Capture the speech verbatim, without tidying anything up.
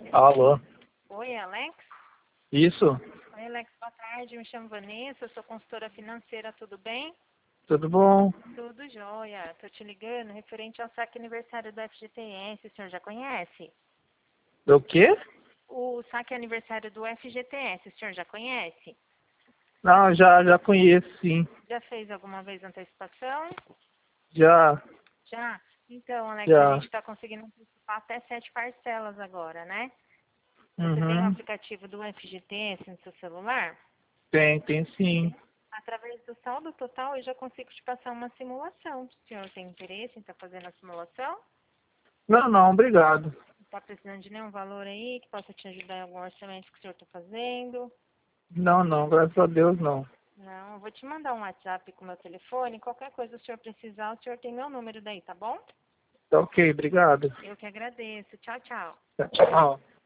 Alô? Oi, Alex? Isso? Oi, Alex, boa tarde. Me chamo Vanessa, sou consultora financeira, tudo bem? Tudo bom? Tudo jóia. Tô te ligando referente ao saque aniversário do F G T S, o senhor já conhece? Do quê? O saque aniversário do F G T S, o senhor já conhece? Não, já, já conheço, sim. Já fez alguma vez antecipação? Já, Já? Então, Alex, a já. gente está conseguindo antecipar até sete parcelas agora, né? Você tem o Uhum. aplicativo do F G T S no seu celular? Tem, tem sim. Através do saldo total, eu já consigo te passar uma simulação. O senhor tem interesse em estar fazendo a simulação? Não, não, obrigado. Está precisando de nenhum valor aí que possa te ajudar em algum orçamento que o senhor está fazendo? Não, não, graças a Deus não. Não, eu vou te mandar um WhatsApp com meu telefone. Qualquer coisa o senhor precisar, o senhor tem meu número daí, tá bom? Tá ok, obrigado. Eu que agradeço. Tchau, tchau. Tchau.